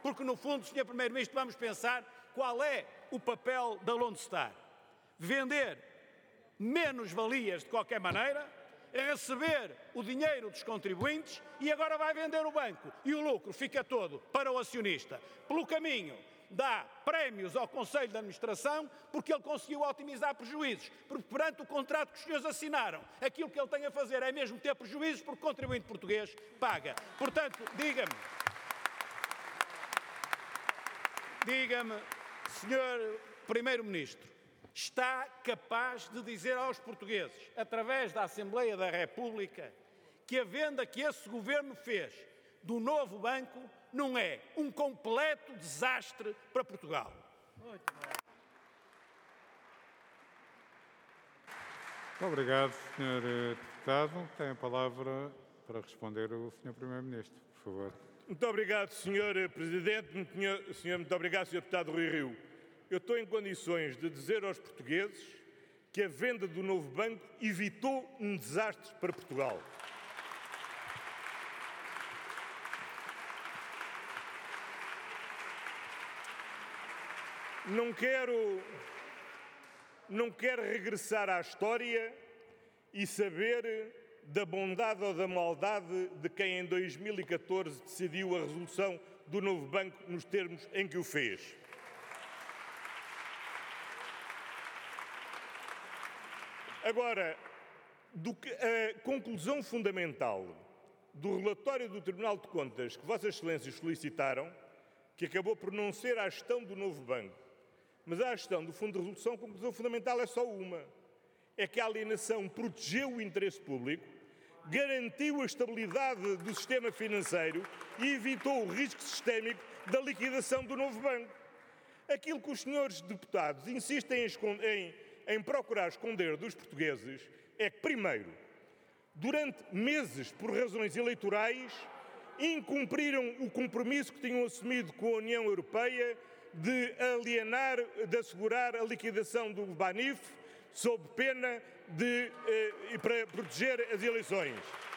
porque no fundo, Sr. Primeiro-Ministro, vamos pensar qual é o papel da Lone Star. Vender menos-valias de qualquer maneira, receber o dinheiro dos contribuintes e agora vai vender o banco e o lucro fica todo para o acionista. Pelo caminho, dá prémios ao Conselho de Administração porque ele conseguiu otimizar prejuízos, porque perante o contrato que os senhores assinaram, aquilo que ele tem a fazer é mesmo ter prejuízos porque o contribuinte português paga. Portanto, diga-me, Sr. Primeiro-Ministro, está capaz de dizer aos portugueses, através da Assembleia da República, que a venda que esse governo fez do novo banco não é um completo desastre para Portugal? Muito obrigado, Sr. Deputado. Tem a palavra para responder o Sr. Primeiro-Ministro, por favor. Muito obrigado, Sr. Presidente. Muito obrigado, Sr. Deputado Rui Rio. Eu estou em condições de dizer aos portugueses que a venda do novo banco evitou um desastre para Portugal. Não quero regressar à história e saber da bondade ou da maldade de quem em 2014 decidiu a resolução do novo banco nos termos em que o fez. Agora, a conclusão fundamental do relatório do Tribunal de Contas que Vossas Excelências solicitaram, que acabou por não ser a gestão do novo banco, mas a gestão do Fundo de Resolução, a conclusão fundamental é só uma. É que a alienação protegeu o interesse público, garantiu a estabilidade do sistema financeiro e evitou o risco sistémico da liquidação do novo banco. Aquilo que os senhores deputados insistem em procurar esconder dos portugueses é que, primeiro, durante meses, por razões eleitorais, incumpriram o compromisso que tinham assumido com a União Europeia de assegurar a liquidação do Banif, sob pena para proteger as eleições.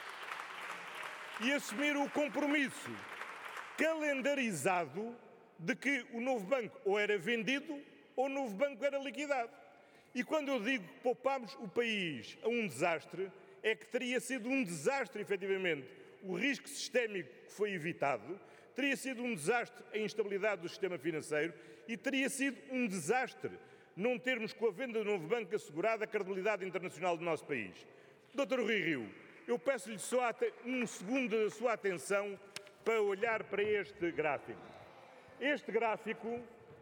E assumiram o compromisso calendarizado de que o novo banco ou era vendido ou o novo banco era liquidado. E quando eu digo que poupámos o país a um desastre, é que teria sido um desastre, efetivamente, o risco sistémico que foi evitado, teria sido um desastre a instabilidade do sistema financeiro e teria sido um desastre não termos com a venda do novo banco assegurada a credibilidade internacional do nosso país. Dr. Rui Rio, eu peço-lhe só um segundo da sua atenção para olhar para este gráfico. Este gráfico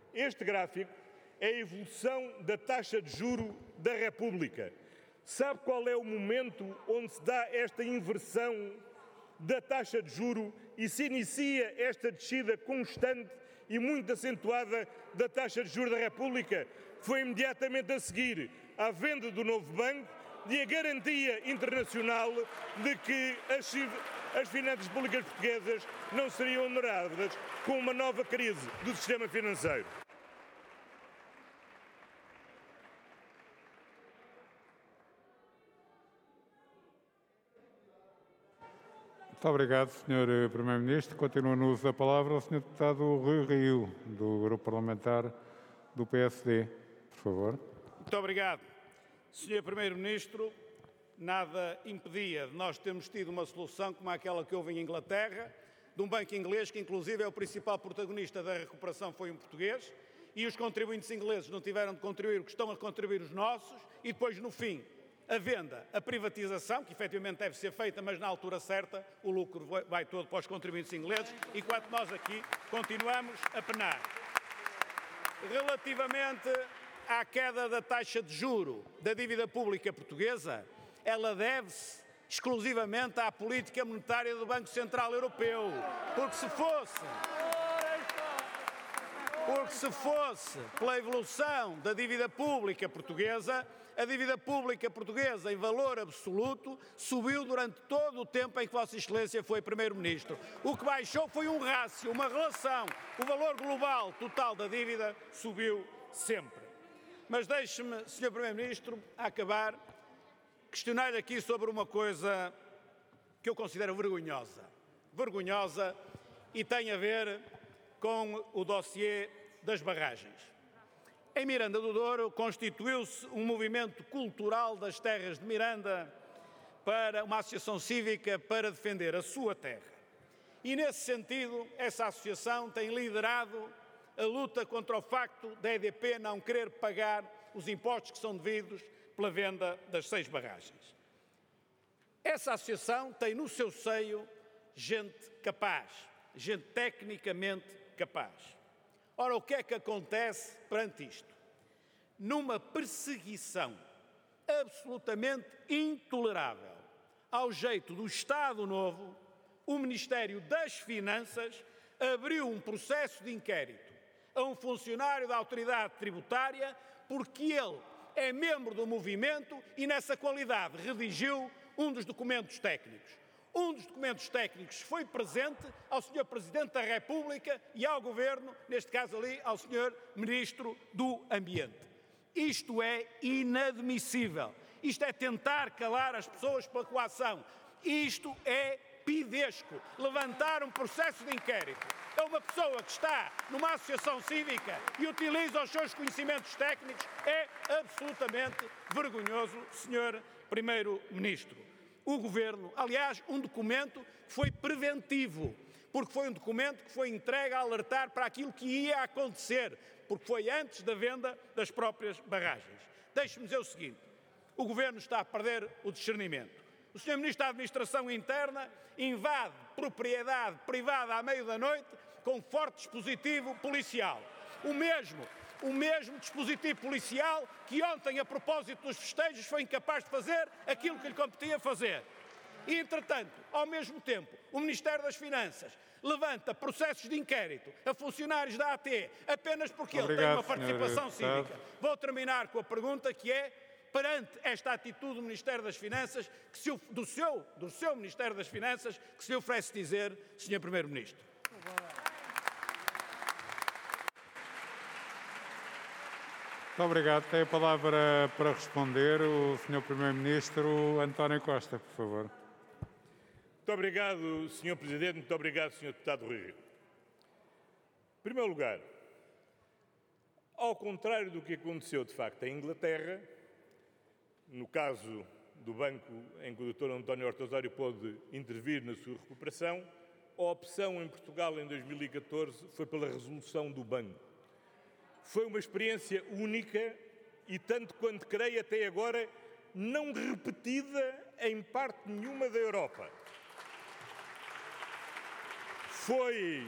é a evolução da taxa de juro da República. Sabe qual é o momento onde se dá esta inversão da taxa de juro e se inicia esta descida constante e muito acentuada da taxa de juros da República? Foi imediatamente a seguir à venda do novo banco e a garantia internacional de que as finanças públicas portuguesas não seriam oneradas com uma nova crise do sistema financeiro. Muito obrigado, Sr. Primeiro-Ministro. Continua no uso da palavra o Sr. Deputado Rui Rio, do Grupo Parlamentar do PSD. Por favor. Muito obrigado. Sr. Primeiro-Ministro, nada impedia de nós termos tido uma solução como aquela que houve em Inglaterra, de um banco inglês que inclusive é o principal protagonista da recuperação, foi um português, e os contribuintes ingleses não tiveram de contribuir o que estão a contribuir os nossos, e depois, no fim, a venda, a privatização, que efetivamente deve ser feita, mas na altura certa, o lucro vai todo para os contribuintes ingleses, enquanto nós aqui continuamos a penar. Relativamente à queda da taxa de juro da dívida pública portuguesa, ela deve-se exclusivamente à política monetária do Banco Central Europeu, porque se fosse pela evolução da dívida pública portuguesa, a dívida pública portuguesa em valor absoluto subiu durante todo o tempo em que Vossa Excelência foi Primeiro-Ministro. O que baixou foi um rácio, uma relação. O valor global total da dívida subiu sempre. Mas deixe-me, Sr. Primeiro-Ministro, acabar, questionar-lhe aqui sobre uma coisa que eu considero vergonhosa. Vergonhosa e tem a ver com o dossiê das barragens. Em Miranda do Douro constituiu-se um movimento cultural das terras de Miranda para uma associação cívica para defender a sua terra. E nesse sentido, essa associação tem liderado a luta contra o facto da EDP não querer pagar os impostos que são devidos pela venda das 6 barragens. Essa associação tem no seu seio gente capaz, gente tecnicamente capaz. Ora, o que é que acontece perante isto? Numa perseguição absolutamente intolerável ao jeito do Estado Novo, o Ministério das Finanças abriu um processo de inquérito a um funcionário da autoridade tributária porque ele é membro do movimento e nessa qualidade redigiu um dos documentos técnicos. Um dos documentos técnicos foi presente ao Sr. Presidente da República e ao Governo, neste caso ali ao Sr. Ministro do Ambiente. Isto é inadmissível. Isto é tentar calar as pessoas pela coação. Isto é pidesco. Levantar um processo de inquérito a uma pessoa que está numa associação cívica e utiliza os seus conhecimentos técnicos é absolutamente vergonhoso, Sr. Primeiro-Ministro. O Governo, aliás, um documento que foi preventivo, porque foi um documento que foi entregue a alertar para aquilo que ia acontecer, porque foi antes da venda das próprias barragens. Deixe-me dizer o seguinte, o Governo está a perder o discernimento. O Sr. Ministro da Administração Interna invade propriedade privada à meio da noite com forte dispositivo policial. O mesmo dispositivo policial que ontem, a propósito dos festejos, foi incapaz de fazer aquilo que lhe competia fazer. E, entretanto, ao mesmo tempo, o Ministério das Finanças levanta processos de inquérito a funcionários da AT apenas porque ele tem uma participação cívica. Vou terminar com a pergunta que é, perante esta atitude do Ministério das Finanças, do seu Ministério das Finanças, que se lhe oferece dizer, Sr. Primeiro-Ministro. Muito obrigado. Tem a palavra para responder o Sr. Primeiro-Ministro António Costa, por favor. Muito obrigado, Sr. Presidente. Muito obrigado, Sr. Deputado Rui Rio. Em primeiro lugar, ao contrário do que aconteceu, de facto, em Inglaterra, no caso do banco em que o Dr. António Horta Osório pôde intervir na sua recuperação, a opção em Portugal em 2014 foi pela resolução do banco. Foi uma experiência única e, tanto quanto creio, até agora, não repetida em parte nenhuma da Europa. Foi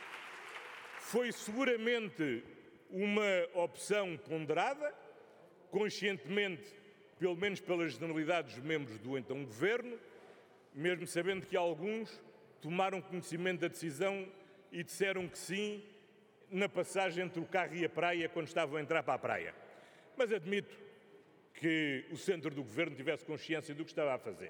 seguramente uma opção ponderada, conscientemente, pelo menos pelas generalidade dos membros do então Governo, mesmo sabendo que alguns tomaram conhecimento da decisão e disseram que sim, na passagem entre o carro e a praia, quando estavam a entrar para a praia. Mas admito que o centro do Governo tivesse consciência do que estava a fazer.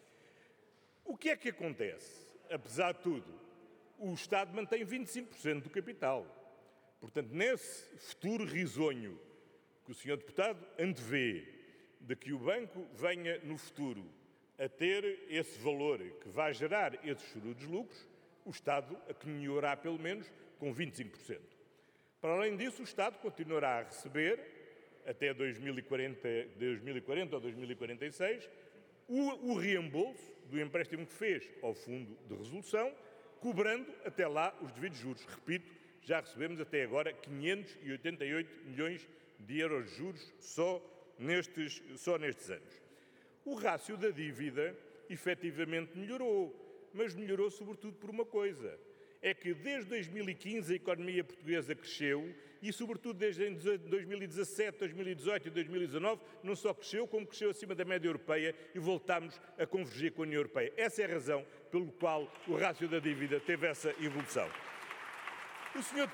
O que é que acontece? Apesar de tudo, o Estado mantém 25% do capital. Portanto, nesse futuro risonho que o Sr. Deputado antevê, de que o banco venha no futuro a ter esse valor que vai gerar esses chorudos lucros, o Estado acompanhará pelo menos com 25%. Para além disso, o Estado continuará a receber, até 2040 ou 2046, o reembolso do empréstimo que fez ao Fundo de Resolução, cobrando até lá os devidos juros. Repito, já recebemos até agora 588 milhões de euros de juros só nestes anos. O rácio da dívida, efetivamente, melhorou, mas melhorou sobretudo por uma coisa. É que desde 2015 a economia portuguesa cresceu e, sobretudo, desde 2017, 2018 e 2019, não só cresceu, como cresceu acima da média europeia e voltámos a convergir com a União Europeia. Essa é a razão pelo qual o rácio da dívida teve essa evolução. O Sr.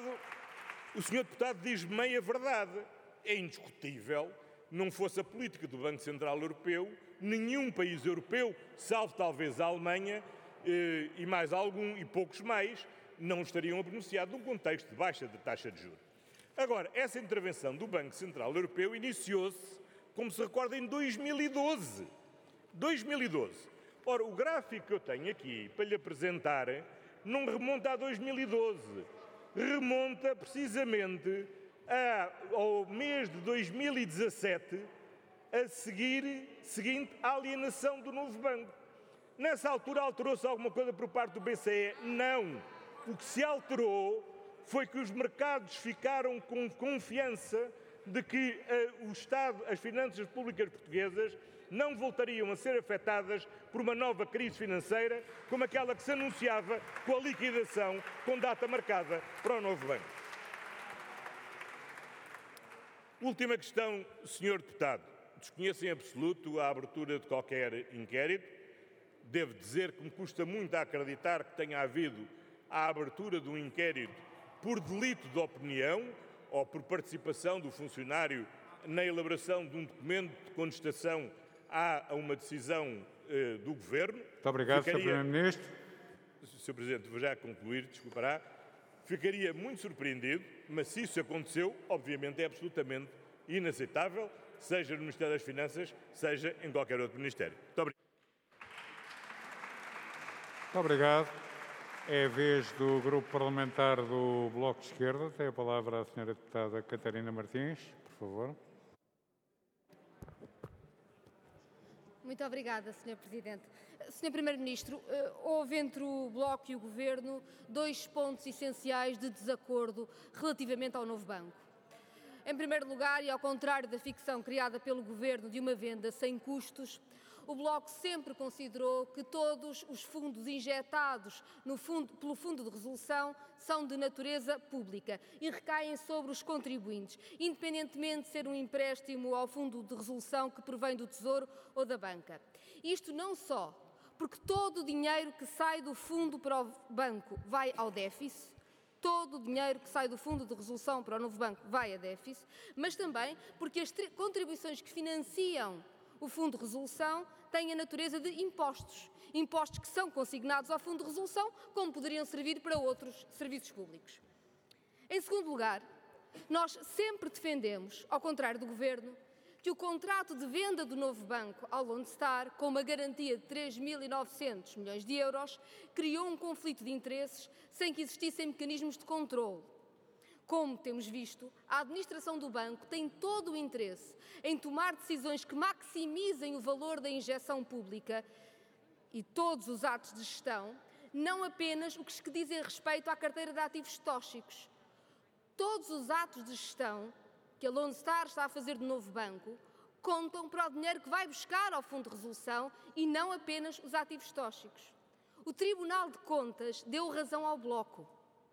Deputado diz meia verdade. É indiscutível, não fosse a política do Banco Central Europeu, nenhum país europeu, salvo talvez a Alemanha, e mais algum, e poucos mais, não estariam a beneficiar de um contexto de baixa de taxa de juros. Agora, essa intervenção do Banco Central Europeu iniciou-se, como se recorda, em 2012. 2012. Ora, o gráfico que eu tenho aqui para lhe apresentar não remonta a 2012. remonta precisamente ao mês de 2017, seguinte à alienação do novo banco. Nessa altura alterou-se alguma coisa por parte do BCE? Não. O que se alterou foi que os mercados ficaram com confiança de que o Estado, as finanças públicas portuguesas, não voltariam a ser afetadas por uma nova crise financeira, como aquela que se anunciava com a liquidação com data marcada para o novo banco. Última questão, Sr. Deputado. Desconheço em absoluto a abertura de qualquer inquérito. Devo dizer que me custa muito a acreditar que tenha havido a abertura de um inquérito por delito de opinião ou por participação do funcionário na elaboração de um documento de contestação a uma decisão do Governo. Muito obrigado, Sr. Primeiro-Ministro. Sr. Presidente, vou já concluir, desculpará. Ficaria muito surpreendido, mas se isso aconteceu, obviamente é absolutamente inaceitável, seja no Ministério das Finanças, seja em qualquer outro Ministério. Muito obrigado. Muito obrigado. É a vez do Grupo Parlamentar do Bloco de Esquerda. Tem a palavra a Sra. Deputada Catarina Martins, por favor. Muito obrigada, Sr. Presidente. Sr. Primeiro-Ministro, houve entre o Bloco e o Governo 2 pontos essenciais de desacordo relativamente ao novo banco. Em primeiro lugar, e ao contrário da ficção criada pelo Governo de uma venda sem custos, o Bloco sempre considerou que todos os fundos injetados pelo Fundo de Resolução são de natureza pública e recaem sobre os contribuintes, independentemente de ser um empréstimo ao Fundo de Resolução que provém do Tesouro ou da banca. Isto não só porque todo o dinheiro que sai do fundo para o banco vai ao déficit, todo o dinheiro que sai do Fundo de Resolução para o novo banco vai a déficit, mas também porque as contribuições que financiam o Fundo de Resolução têm a natureza de impostos. Impostos que são consignados ao Fundo de Resolução, como poderiam servir para outros serviços públicos. Em segundo lugar, nós sempre defendemos, ao contrário do Governo, que o contrato de venda do novo banco ao Lone Star, com uma garantia de 3.900 milhões de euros, criou um conflito de interesses sem que existissem mecanismos de controle. Como temos visto, a administração do banco tem todo o interesse em tomar decisões que maximizem o valor da injeção pública e todos os atos de gestão, não apenas os que dizem respeito à carteira de ativos tóxicos. Todos os atos de gestão que a Lone Star está a fazer do novo banco contam para o dinheiro que vai buscar ao Fundo de Resolução e não apenas os ativos tóxicos. O Tribunal de Contas deu razão ao Bloco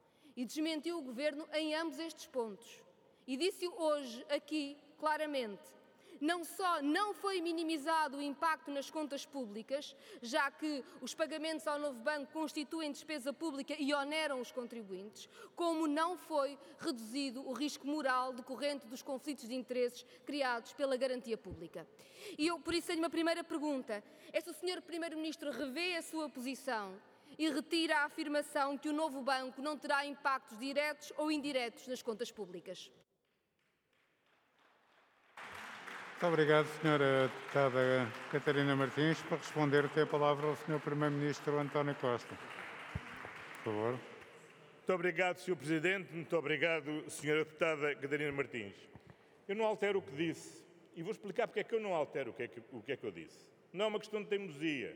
e desmentiu o Governo em ambos estes pontos. E disse hoje aqui, claramente, não só não foi minimizado o impacto nas contas públicas, já que os pagamentos ao novo banco constituem despesa pública e oneram os contribuintes, como não foi reduzido o risco moral decorrente dos conflitos de interesses criados pela garantia pública. E eu, por isso, tenho uma primeira pergunta. É se o Sr. Primeiro-Ministro revê a sua posição e retira a afirmação que o novo banco não terá impactos diretos ou indiretos nas contas públicas. Muito obrigado, Sra. Deputada Catarina Martins. Para responder, tem a palavra o Sr. Primeiro-Ministro António Costa. Por favor. Muito obrigado, Sr. Presidente. Muito obrigado, Sra. Deputada Catarina Martins. Eu não altero o que disse e vou explicar porque é que eu não altero o que é que eu disse. Não é uma questão de teimosia.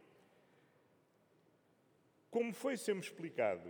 Como foi sempre explicado,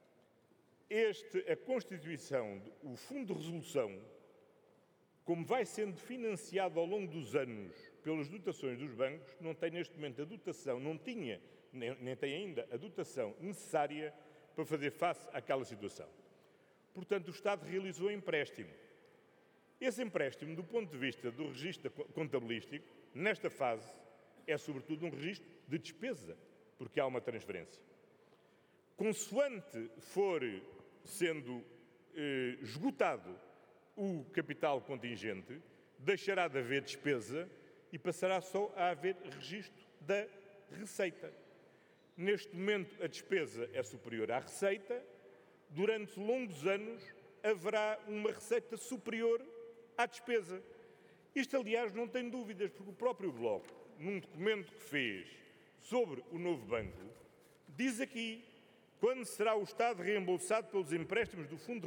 a Constituição, o Fundo de Resolução, como vai sendo financiado ao longo dos anos pelas dotações dos bancos, não tem neste momento a dotação, não tinha, nem tem ainda a dotação necessária para fazer face àquela situação. Portanto, o Estado realizou um empréstimo. Esse empréstimo, do ponto de vista do registro contabilístico, nesta fase, é sobretudo um registro de despesa, porque há uma transferência. Consoante for sendo esgotado o capital contingente, deixará de haver despesa e passará só a haver registro da receita. Neste momento, a despesa é superior à receita. Durante longos anos, haverá uma receita superior à despesa. Isto, aliás, não tem dúvidas, porque o próprio Bloco, num documento que fez sobre o novo banco, diz aqui Quando será o Estado reembolsado pelos empréstimos do Fundo